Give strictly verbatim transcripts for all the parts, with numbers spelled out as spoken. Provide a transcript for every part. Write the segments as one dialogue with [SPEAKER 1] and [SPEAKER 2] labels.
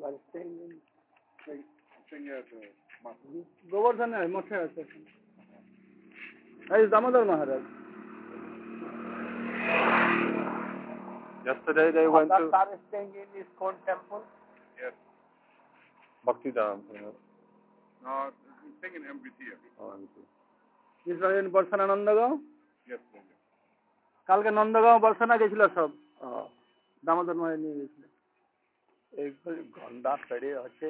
[SPEAKER 1] While staying in
[SPEAKER 2] staying at uh,
[SPEAKER 1] Govardhan, Moshe. That is Damodar Maharaj.
[SPEAKER 3] Yesterday they went to...
[SPEAKER 1] Are staying in ISKCON temple?
[SPEAKER 2] Yes.
[SPEAKER 3] Bhakti-dham. Yeah.
[SPEAKER 2] No, he's staying in M B T.
[SPEAKER 3] Oh, M B T.
[SPEAKER 1] Is in Barsana Nandagaon?
[SPEAKER 2] Yes, yes.
[SPEAKER 1] কালকে নন্দগাঁও বর্ষনা গেছিল সব দামোদর মায়ের নিয়ে গেছিল এইগুলো গন্ডা পেড়ে আছে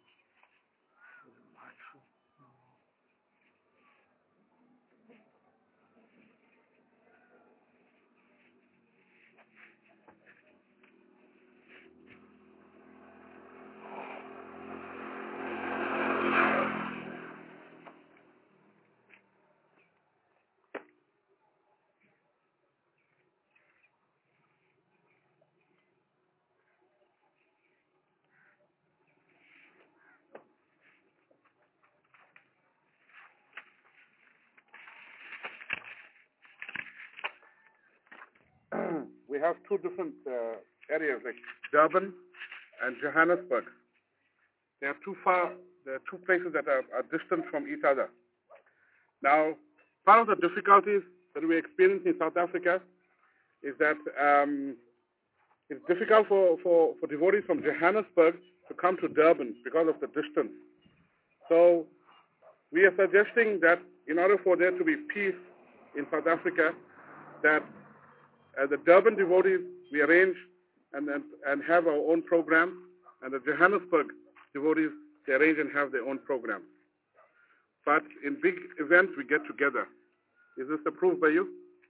[SPEAKER 2] We have two different uh, areas, like Durban and Johannesburg. They are too far. They are two places that are, are distant from each other. Now, part of the difficulties that we experience in South Africa is that um, it's difficult for, for, for devotees from Johannesburg to come to Durban because of the distance. So we are suggesting that in order for there to be peace in South Africa, that uh, the Durban devotees we arrange and, and and have our own program, and the Johannesburg devotees they arrange and have their own program. But in big events we get together. Is this approved by you?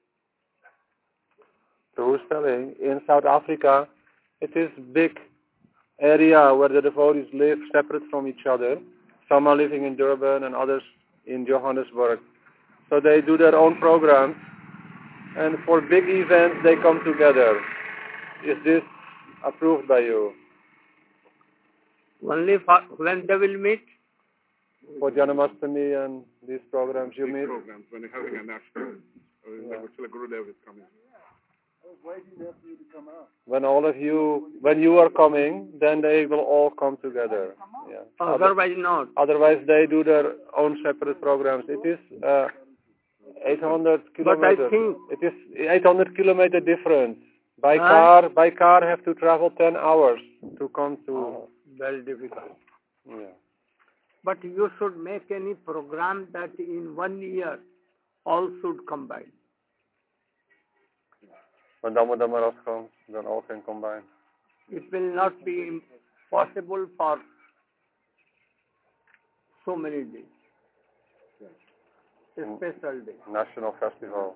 [SPEAKER 3] So who's telling? In South Africa, it is big area where the devotees live separate from each other. Some are living in Durban and others in Johannesburg. So they do their own programs, and for big events they come together. Is this approved by you?
[SPEAKER 1] Only for when they will meet?
[SPEAKER 3] For Janamastami and these programs you
[SPEAKER 2] Big
[SPEAKER 3] meet?
[SPEAKER 2] programs, when you're having a national, yeah. Like Srila Gurudev is coming.
[SPEAKER 3] When all of you, when you are coming, then they will all come together. Yeah.
[SPEAKER 1] Otherwise not.
[SPEAKER 3] Otherwise they do their own separate programs. It is uh, eight hundred kilometers.
[SPEAKER 1] But I think
[SPEAKER 3] it is eight hundred kilometer difference. By
[SPEAKER 1] huh?
[SPEAKER 3] car, by car have to travel ten hours to come to.
[SPEAKER 1] Oh, very difficult.
[SPEAKER 3] Yeah.
[SPEAKER 1] But you should make any program that in one year all should combine.
[SPEAKER 3] When Damodar Maharaj comes, then all can combine.
[SPEAKER 1] It will not be possible for so many days. A special day.
[SPEAKER 3] National festival.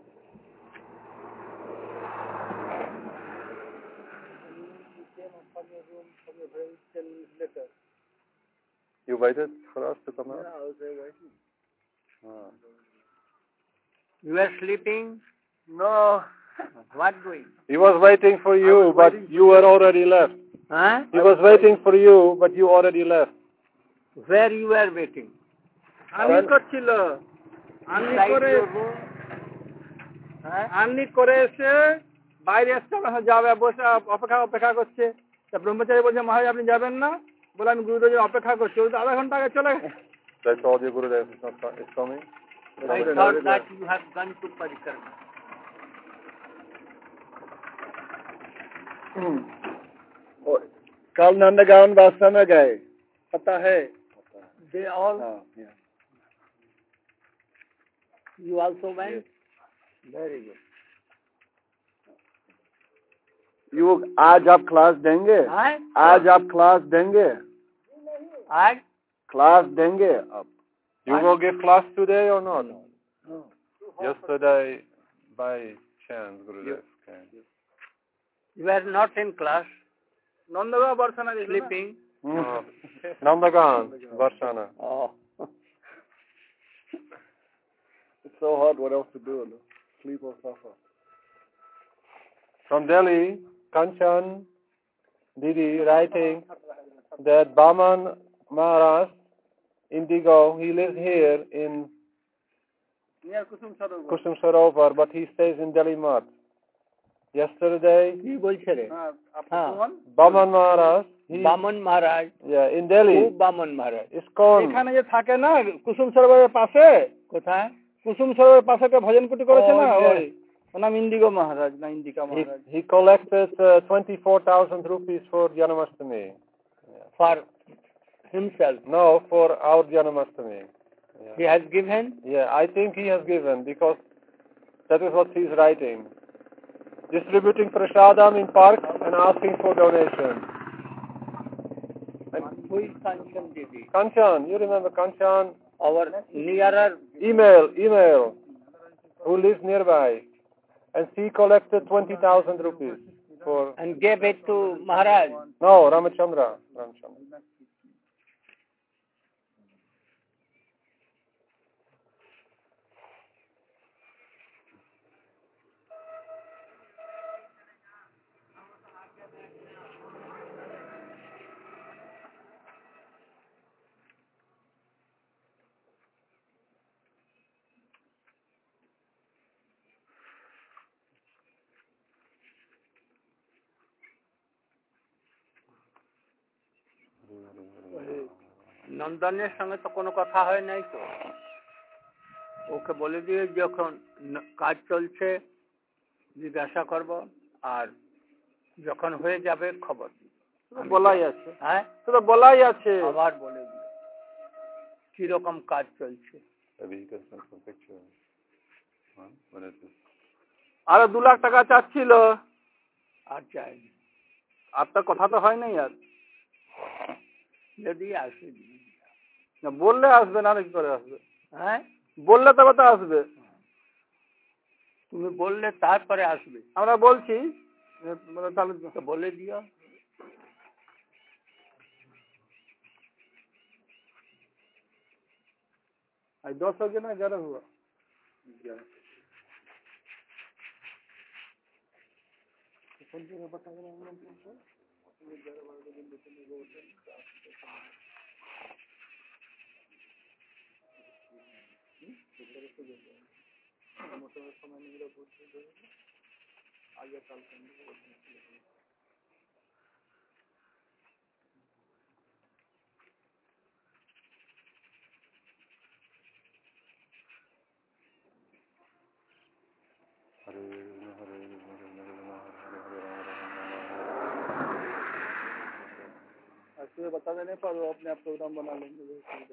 [SPEAKER 3] You waited for us to come out?
[SPEAKER 1] Yeah, I was waiting.
[SPEAKER 3] Ah.
[SPEAKER 1] You were sleeping? No. What doing?
[SPEAKER 3] He was waiting for you, but you were already left.
[SPEAKER 1] Huh?
[SPEAKER 3] He was waiting for you, but you already left.
[SPEAKER 1] Where you were waiting?
[SPEAKER 4] আমি করছিল আমি করে আমি করে এসে বাইরে এসে যাবে বসে অপেক্ষা অপেক্ষা করছে তা ব্রহ্মচারী বলছে মহারাজ আপনি যাবেন না বলে আমি গুরুদেবের অপেক্ষা করছি ও তো আধা ঘন্টা আগে চলে গেছে
[SPEAKER 3] I told you Gurudev is not is coming.
[SPEAKER 1] I thought that you have gone to Parikrama.
[SPEAKER 4] कल नंदगांव बादशाह में गए पता है
[SPEAKER 1] They all
[SPEAKER 4] हाँ, yeah.
[SPEAKER 1] you also went? Yes. Very good.
[SPEAKER 4] You आज आप क्लास देंगे
[SPEAKER 1] हाँ?
[SPEAKER 4] आज आप क्लास देंगे
[SPEAKER 1] आज
[SPEAKER 4] क्लास देंगे आप
[SPEAKER 3] You will give class today or not?
[SPEAKER 1] No.
[SPEAKER 3] Yesterday, by chance, Gurudev came.
[SPEAKER 1] You were not in class.
[SPEAKER 4] Nandgaon Barsana
[SPEAKER 1] Sleeping.
[SPEAKER 3] Oh. Nandagan, Varshana.
[SPEAKER 4] Oh. It's so hard. What else to do? No? Sleep or suffer?
[SPEAKER 3] From Delhi, Kanchan Didi writing that Baman Maharaj, Indigo, he lives here in
[SPEAKER 4] Near Kusum Sarovar.
[SPEAKER 3] Kusum Sarovar, but he stays in Delhi Math. Yesterday,
[SPEAKER 1] কি বলছে রে?
[SPEAKER 4] हाँ, आप
[SPEAKER 1] हाँ।
[SPEAKER 4] कौन?
[SPEAKER 3] Baman Maharaj
[SPEAKER 4] বামন মহারাজ,
[SPEAKER 3] yeah, in Delhi.
[SPEAKER 4] বামন মহারাজ
[SPEAKER 3] ISKCON.
[SPEAKER 4] এখানে যে থাকে না কুসুম সরোবরের পাশে, কোথায় কুসুম সরোবরের পাশে একটা ভজন কুটি করেছে না, ওই ওর নাম ইন্দিগো মহারাজ না ইন্দিকা
[SPEAKER 3] He,
[SPEAKER 4] Maharaj.
[SPEAKER 3] he collected uh, twenty-four thousand rupees for Janamastami.
[SPEAKER 4] For himself?
[SPEAKER 3] No, for our Janamastami. Yeah.
[SPEAKER 4] He has given?
[SPEAKER 3] Yeah, I think he has given because that is what he's writing. Distributing prasadam in parks and asking for donation.
[SPEAKER 4] And who is Kanchan Didi?
[SPEAKER 3] Kanchan, you remember Kanchan?
[SPEAKER 4] Our nearer
[SPEAKER 3] email, email, who lives nearby. And she collected twenty thousand rupees for...
[SPEAKER 4] And gave it to Maharaj?
[SPEAKER 3] No, Ramachandra. Ramachandra.
[SPEAKER 4] নন্দনের সঙ্গে তো কোনো কথা হয় নাই তো, ওকে বলে দিয়ে যখন কাজ চলছে জিজ্ঞাসা করব, আর যখন হয়ে যাবে খবর বলাই আছে। হ্যাঁ, তো বলাই আছে, আবার বলে দিই কিরকম কাজ চলছে। আরো দু লাখ টাকা চাচ্ছিল, আর চাই আর তার কথা তো হয় নাই। আর যদি আসে না, বললে আসবে না, কি করে আসবে? হ্যাঁ, বললে তবে তো আসবে। তুমি বললে তারপরে আসবে। আমরা বলছি তাহলে বলে দিও। आज दस हो गया ना, ग्यारह हुआ। ऐसे बता देने पर वो अपने आप प्रोग्राम बना लेंगे।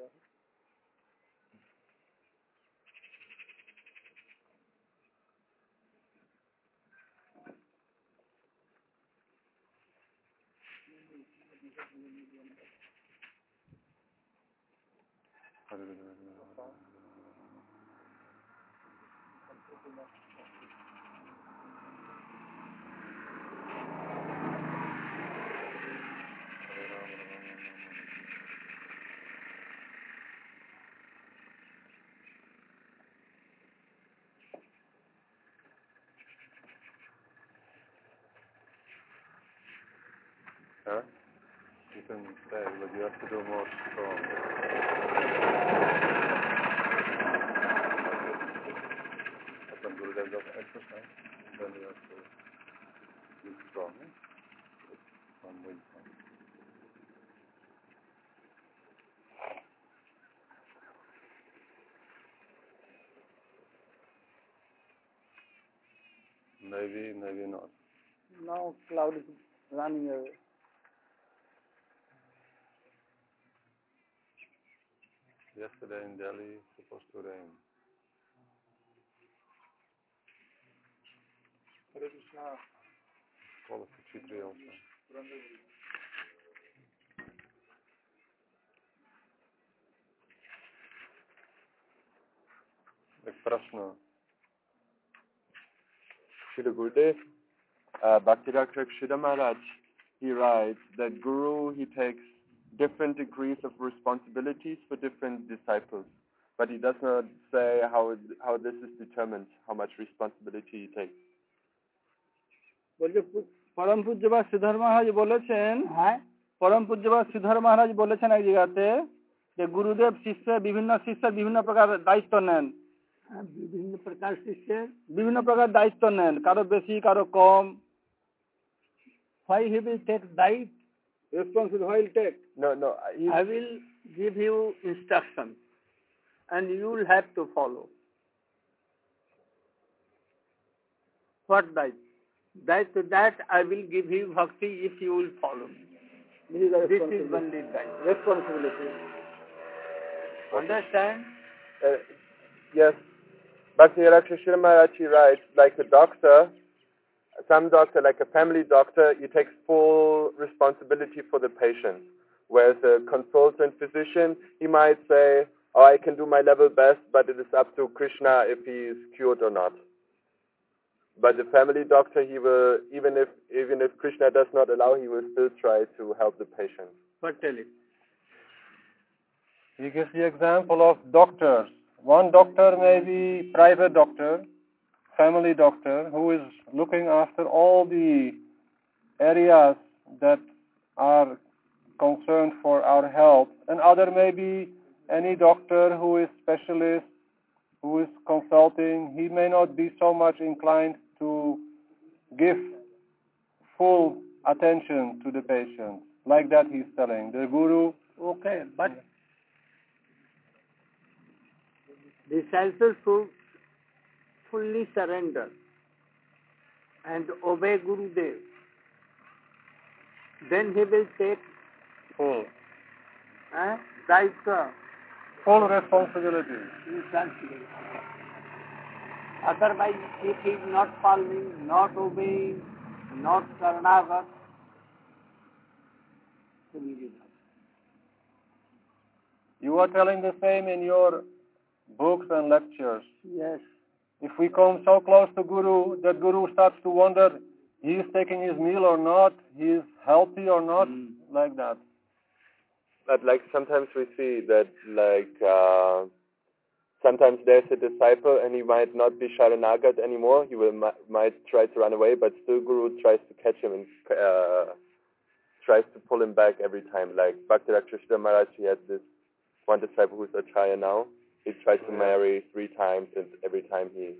[SPEAKER 3] Huh? You can stay, but you have to do more strong. Open Gurudev of exercise, then you have to be strong. Eh? Some wind. Maybe, maybe not.
[SPEAKER 4] Now cloud is running away.
[SPEAKER 3] Yesterday in Delhi, supposed to rain.
[SPEAKER 4] Hare Krishna.
[SPEAKER 3] Call of Chitri also. Like Prashna.
[SPEAKER 5] Srila Gurudev, uh, Bhaktirakshak Sridhar Maharaj, he writes that Guru, he takes different degrees of responsibilities for different disciples, but he does not say how how this is determined, how much responsibility he takes.
[SPEAKER 4] বলছে পরম পূজ্যবাদ শ্রীধর মহারাজ বলেছেন, হ্যাঁ পরম পূজ্যবাদ শ্রীধর মহারাজ বলেছেন এক জায়গাতে যে গুরুদেব শিষ্যের বিভিন্ন শিষ্যের বিভিন্ন প্রকার দায়িত্ব নেন। বিভিন্ন প্রকার শিষ্যের বিভিন্ন প্রকার দায়িত্ব নেন, কারো বেশি কারো কম। Why he will take daif
[SPEAKER 1] Responsibility, who will take?
[SPEAKER 5] No, no. He's,
[SPEAKER 4] I will give you instructions and you will have to follow. What that? That, that I will give you bhakti if you will follow me.
[SPEAKER 1] This is, the
[SPEAKER 4] This is only that.
[SPEAKER 1] responsibility.
[SPEAKER 4] Understand?
[SPEAKER 5] uh, yes, Bhakti Rakshashira Maharaj, he writes, like a doctor, some doctor, like a family doctor, he takes full responsibility for the patient. Whereas a consultant physician, he might say, oh, I can do my level best, but it is up to Krishna if he is cured or not. But the family doctor, he will, even if even if Krishna does not allow, he will still try to help the patient.
[SPEAKER 4] But tell it.
[SPEAKER 3] He gives the example of doctors. One doctor may be private doctor, family doctor, who is looking after all the areas that are concerned for our health. And other may be any doctor who is specialist, who is consulting. He may not be so much inclined to give full attention to the patient. Like that he's telling. The guru.
[SPEAKER 4] Okay, but disciples should fully surrender and obey Gurudev. Then he will take
[SPEAKER 3] Full.
[SPEAKER 4] eh, daitya,
[SPEAKER 3] Full responsibility.
[SPEAKER 4] responsibility. Otherwise, if he is not following, not obeying, not saranagat, he will be lost.
[SPEAKER 3] You are telling the same in your books and lectures.
[SPEAKER 4] Yes.
[SPEAKER 3] If we come so close to Guru, that Guru starts to wonder, he is taking his meal or not, he is healthy or not,
[SPEAKER 4] Mm.
[SPEAKER 3] like that.
[SPEAKER 5] But like sometimes we see that like uh, sometimes there's a disciple and he might not be Sharanagat anymore. He will mi- might try to run away, but still Guru tries to catch him and uh, tries to pull him back every time. Like Bhakti Rakshashira Maharaj, he had this one disciple who's Acharya now. He tried to marry three times, and every time he.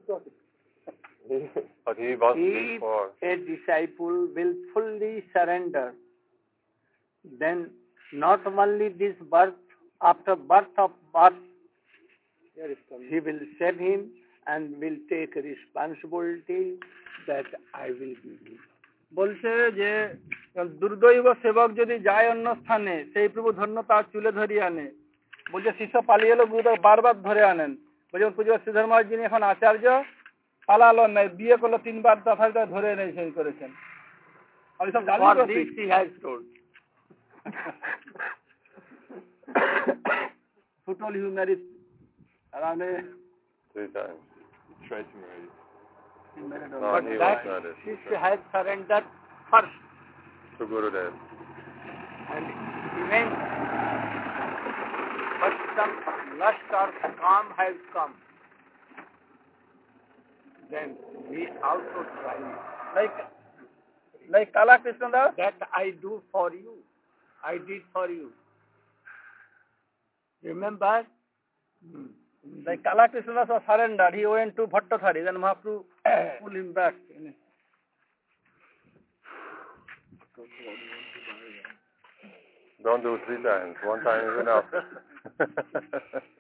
[SPEAKER 3] But he was
[SPEAKER 4] If
[SPEAKER 3] before.
[SPEAKER 4] a disciple will fully surrender, then not only this birth, after birth of birth, he will save him and will take responsibility that I will give him.
[SPEAKER 1] বলছে যে দুর্দৈব সেবক যদি যায় অন্য স্থানে সেই প্রভু ধন্য তার চুলে ধরিয়ে আনে। বলছে শিষ্য পালিয়ে এলো, গুরু তাকে বারবার ধরে আনেন। বলছে পুজো শ্রীধর মহারাজ যিনি এখন আচার্য পালালো নাই, বিয়ে করলো তিনবার, তথাপি তাকে ধরে এনে সেই করেছেন। আমি সব জানি
[SPEAKER 4] For
[SPEAKER 1] তো।
[SPEAKER 4] this he has told.
[SPEAKER 1] Who told you married around a
[SPEAKER 3] Three times.
[SPEAKER 5] Try to marry.
[SPEAKER 1] married
[SPEAKER 3] No,
[SPEAKER 4] But
[SPEAKER 3] he was
[SPEAKER 4] that
[SPEAKER 3] not.
[SPEAKER 4] Shishya has surrendered first.
[SPEAKER 3] To Gurudev.
[SPEAKER 4] And even, but some lust or calm has come. Then we also try
[SPEAKER 1] like like Kala Krishna Das.
[SPEAKER 4] that I do for you. I did for you. Remember? Hmm.
[SPEAKER 1] Like Kala Krishna Das was surrendered. He went to Bhattathari. Then Mahaprabhu pulled him back.
[SPEAKER 3] Don't do three times. One time is enough.